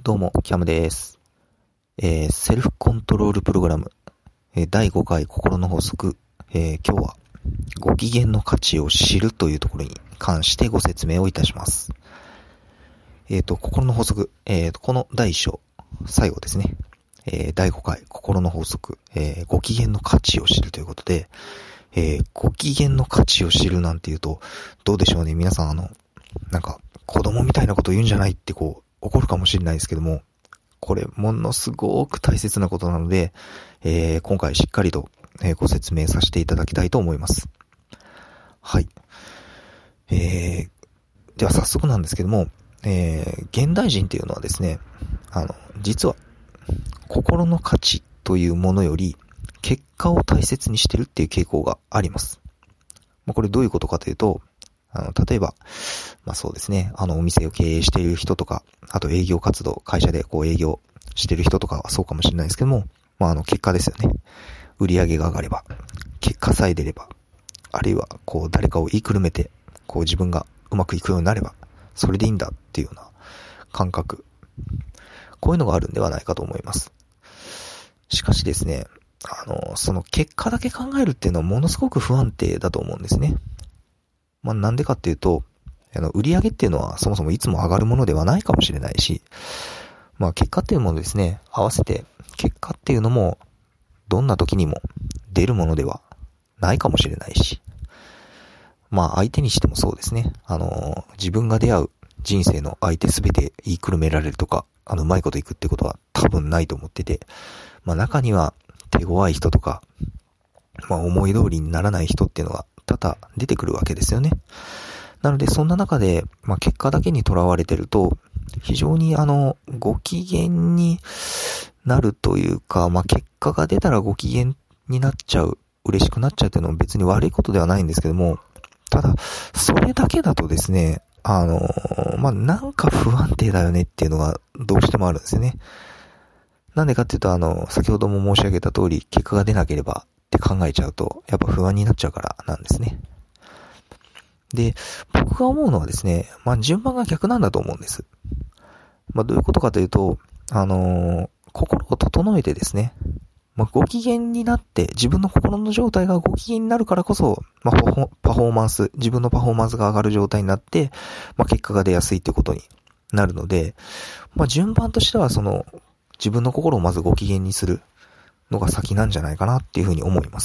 どうも、キャムです。セルフコントロールプログラム、第5回心の法則、今日はご機嫌の価値を知るというところに関してご説明をいたします。心の法則、この第1章、最後ですね。第5回心の法則、ご機嫌の価値を知るということで、ご機嫌の価値を知るなんていうと、どうでしょうね。皆さんなんか子供みたいなことを言うんじゃないって怒るかもしれないですけども、これものすごく大切なことなので、今回しっかりと、ご説明させていただきたいと思います。はい。では早速なんですけども、現代人っていうのはですね、実は心の価値というものより結果を大切にしてるっていう傾向があります。これどういうことかというと、例えば、そうですね、お店を経営している人とか、あと営業活動、会社で営業している人とかはそうかもしれないですけども、結果ですよね。売り上げが上がれば、結果さえ出れば、あるいは、誰かを言いくるめて、自分がうまくいくようになれば、それでいいんだっていうような感覚。こういうのがあるんではないかと思います。しかしですね、その結果だけ考えるっていうのはものすごく不安定だと思うんですね。なんでかっていうと、売り上げっていうのはそもそもいつも上がるものではないかもしれないし、結果っていうものですね、合わせて結果っていうのもどんな時にも出るものではないかもしれないし、相手にしてもそうですね、自分が出会う人生の相手すべて言いくるめられるとか、うまいこといくってことは多分ないと思ってて、中には手強い人とか、思い通りにならない人っていうのが多々出てくるわけですよね。なのでそんな中で、結果だけにとらわれてると、非常にご機嫌になるというか、結果が出たらご機嫌になっちゃう、嬉しくなっちゃうっていうのも別に悪いことではないんですけども、ただ、それだけだとですね、なんか不安定だよねっていうのがどうしてもあるんですよね。なんでかっていうと、先ほども申し上げた通り、結果が出なければって考えちゃうと、やっぱ不安になっちゃうからなんですね。で、僕が思うのはですね、順番が逆なんだと思うんです。どういうことかというと、心を整えてですね、ご機嫌になって、自分の心の状態がご機嫌になるからこそ、パフォーマンス、自分のパフォーマンスが上がる状態になって、結果が出やすいってことになるので、順番としては自分の心をまずご機嫌にするのが先なんじゃないかなっていうふうに思います。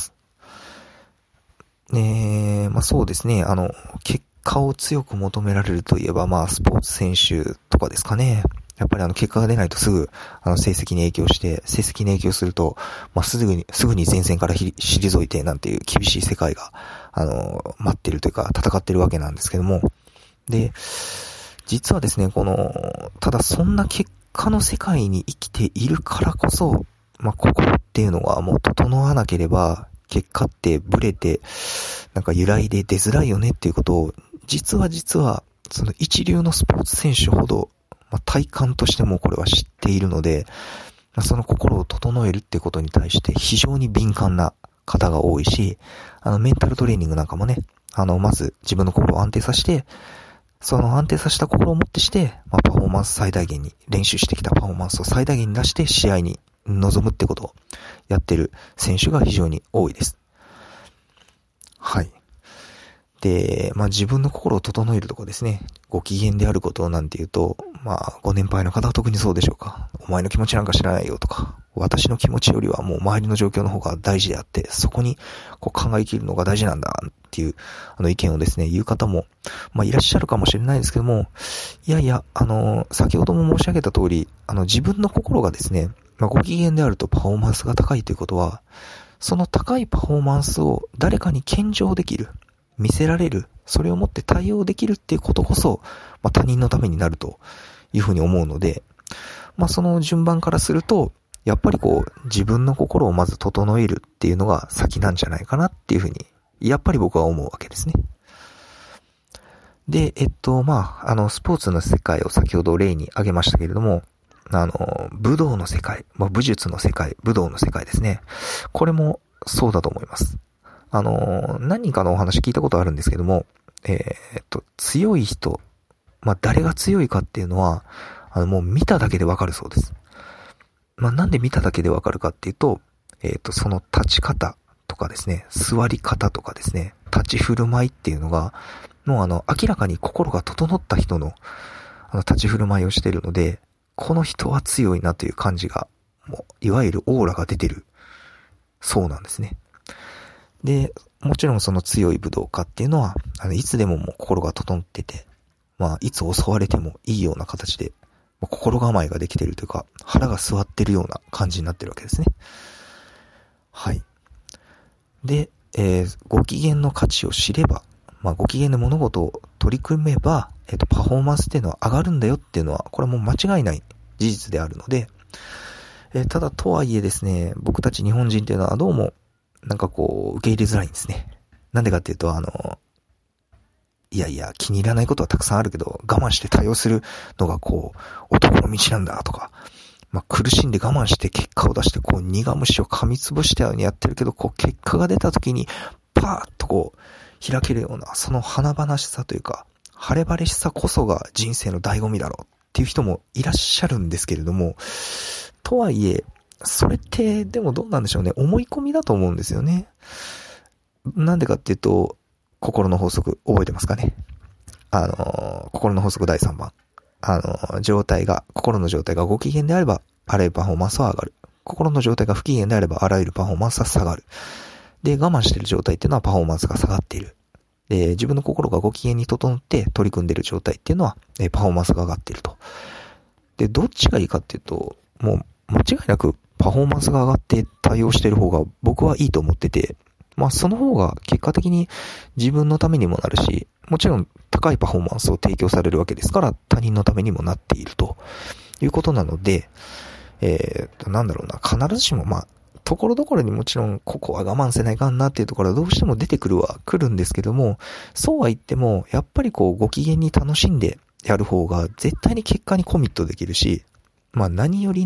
そうですね、結果を強く求められるといえば、スポーツ選手とかですかね。やっぱり結果が出ないとすぐ、成績に影響して、成績に影響すると、すぐに前線から退いてなんていう厳しい世界が、待ってるというか、戦ってるわけなんですけども。で、実はですね、ただそんな結果の世界に生きているからこそ、心っていうのはもう整わなければ、結果ってブレて、揺らいで出づらいよねっていうことを、実は、その一流のスポーツ選手ほど、体感としてもこれは知っているので、その心を整えるってことに対して非常に敏感な方が多いし、メンタルトレーニングなんかもね、まず自分の心を安定させて、その安定させた心をもってして、パフォーマンス最大限に、練習してきたパフォーマンスを最大限に出して試合に臨むってことをやってる選手が非常に多いです。はい。で、自分の心を整えるとかですね、ご機嫌であることなんていうと、ご年配の方は特にそうでしょうか。お前の気持ちなんか知らないよとか、私の気持ちよりはもう周りの状況の方が大事であって、そこに考え切るのが大事なんだっていう意見をですね、言う方もいらっしゃるかもしれないですけども、いやいや、先ほども申し上げた通り、自分の心がですね、ご機嫌であるとパフォーマンスが高いということは、その高いパフォーマンスを誰かに献上できる、見せられる、それをもって対応できるっていうことこそ、他人のためになるというふうに思うので、その順番からすると、やっぱり自分の心をまず整えるっていうのが先なんじゃないかなっていうふうに、やっぱり僕は思うわけですね。で、スポーツの世界を先ほど例に挙げましたけれども、武道の世界、武術の世界、武道の世界ですね。これもそうだと思います。何人かのお話聞いたことあるんですけども、強い人、誰が強いかっていうのは、 もう見ただけでわかるそうです。なんで見ただけでわかるかっていうと、その立ち方とかですね、座り方とかですね、立ち振る舞いっていうのが、もう明らかに心が整った人の、立ち振る舞いをしているので、この人は強いなという感じが、もう、いわゆるオーラが出てる、そうなんですね。で、もちろんその強い武道家っていうのは、いつでももう心が整ってて、いつ襲われてもいいような形で、心構えができているというか、腹が据わってるような感じになってるわけですね。はい。で、ご機嫌の価値を知れば、ご機嫌で物事を取り組めば、パフォーマンスっていうのは上がるんだよっていうのは、これはもう間違いない事実であるので、ただとはいえですね、僕たち日本人っていうのはどうも、受け入れづらいんですね。なんでかっていうと、気に入らないことはたくさんあるけど、我慢して対応するのが男の道なんだとか、苦しんで我慢して結果を出して苦虫を噛みつぶしたようにやってるけど、結果が出た時に、パーッと開けるような、その華々しさというか、晴れ晴れしさこそが人生の醍醐味だろうっていう人もいらっしゃるんですけれども、とはいえ、それってでもどうなんでしょうね、思い込みだと思うんですよね。なんでかっていうと、心の法則覚えてますかね。心の法則第3番。心の状態がご機嫌であれば、あらゆるパフォーマンスは上がる。心の状態が不機嫌であれば、あらゆるパフォーマンスは下がる。で、我慢している状態っていうのはパフォーマンスが下がっている。で、自分の心がご機嫌に整って取り組んでいる状態っていうのは、パフォーマンスが上がっていると。で、どっちがいいかっていうと、もう間違いなくパフォーマンスが上がって対応している方が僕はいいと思ってて、その方が結果的に自分のためにもなるし、もちろん高いパフォーマンスを提供されるわけですから、他人のためにもなっているということなので、必ずしもところどころにもちろんここは我慢せないかんなっていうところはどうしても出てくるんですけども、そうは言っても、やっぱりご機嫌に楽しんでやる方が絶対に結果にコミットできるし、何より、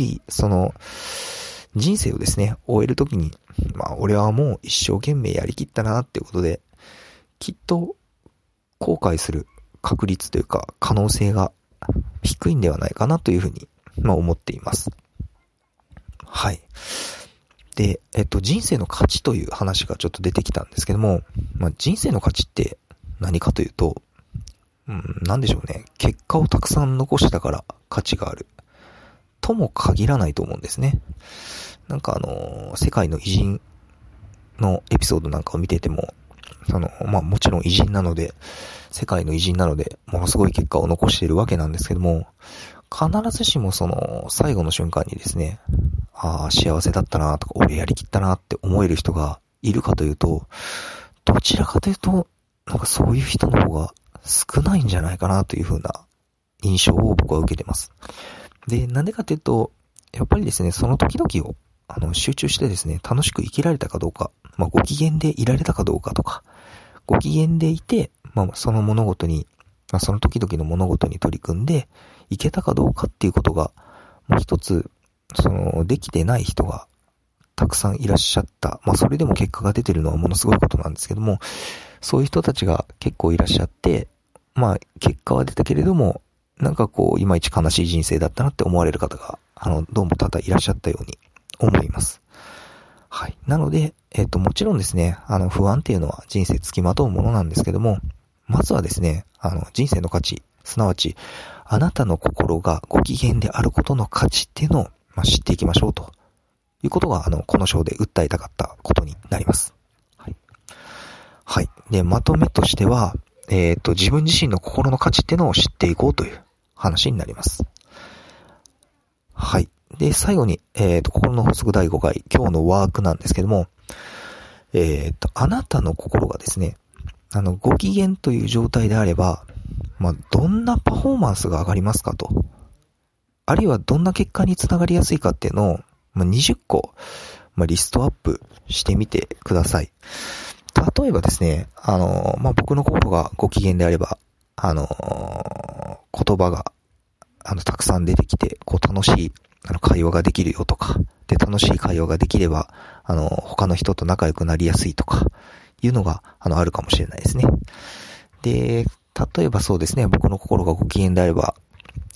人生をですね、終えるときに、俺はもう一生懸命やりきったなっていうことで、きっと後悔する確率というか可能性が低いんではないかなというふうに、思っています。はい。で、人生の価値という話がちょっと出てきたんですけども、人生の価値って何かというと、なんでしょうね。結果をたくさん残したから価値がある。とも限らないと思うんですね。世界の偉人のエピソードなんかを見てても、もちろん偉人なので、世界の偉人なので、ものすごい結果を残しているわけなんですけども、必ずしも最後の瞬間にですね、幸せだったなとか、俺やりきったなって思える人がいるかというと、どちらかというと、そういう人の方が少ないんじゃないかなというふうな印象を僕は受けてます。で、なんでかというと、やっぱりですね、その時々を、集中してですね、楽しく生きられたかどうか、ご機嫌でいられたかどうかとか、ご機嫌でいて、その物事に、その時々の物事に取り組んで、いけたかどうかっていうことが、もう一つ、できてない人が、たくさんいらっしゃった。それでも結果が出てるのはものすごいことなんですけども、そういう人たちが結構いらっしゃって、結果は出たけれども、いまいち悲しい人生だったなって思われる方が、どうも多々いらっしゃったように思います。はい。なので、もちろんですね、不安っていうのは人生つきまとうものなんですけども、まずはですね、人生の価値、すなわち、あなたの心がご機嫌であることの価値っていうのを、知っていきましょうということが、この章で訴えたかったことになります。はい。はい。で、まとめとしては、自分自身の心の価値っていうのを知っていこうという話になります。はい。で、最後に、心の法則第5回、今日のワークなんですけども、あなたの心がですね、ご機嫌という状態であれば、どんなパフォーマンスが上がりますかと。あるいはどんな結果につながりやすいかっていうのを、20個、リストアップしてみてください。例えばですね、僕の心がご機嫌であれば、言葉が、たくさん出てきて、楽しい、会話ができるよとか、で、楽しい会話ができれば、他の人と仲良くなりやすいとか、いうのが、あるかもしれないですね。で、例えばそうですね、僕の心がご機嫌であれば、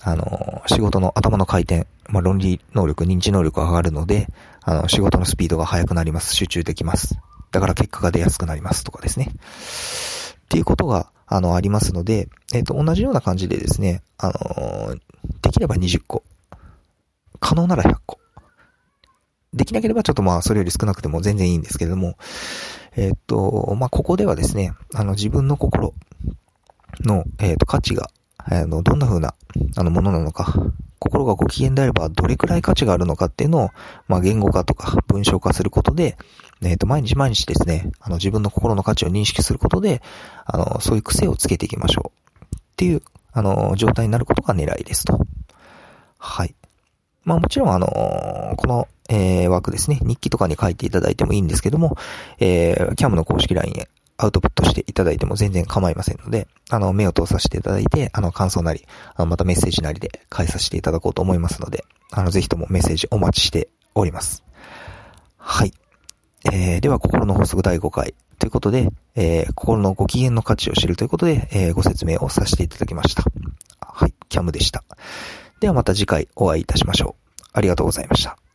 仕事の頭の回転、論理能力、認知能力が上がるので、仕事のスピードが速くなります。集中できます。だから結果が出やすくなりますとかですね。っていうことが、ありますので、同じような感じでですね、できれば20個。可能なら100個。できなければちょっとそれより少なくても全然いいんですけれども、ここではですね、自分の心の、価値が、どんな風な、ものなのか、心がご機嫌であればどれくらい価値があるのかっていうのを、言語化とか文章化することで、毎日毎日ですね、自分の心の価値を認識することで、そういう癖をつけていきましょう。っていう、状態になることが狙いですと。はい。もちろんこの、枠ですね、日記とかに書いていただいてもいいんですけども、CAM の公式 LINE へアウトプットしていただいても全然構いませんので、目を通させていただいて、感想なり、またメッセージなりで返させていただこうと思いますので、ぜひともメッセージお待ちしております。はい。では、心の法則第5回ということで、心のご機嫌の価値を知るということで、ご説明をさせていただきました。はい、CAM でした。ではまた次回お会いいたしましょう。ありがとうございました。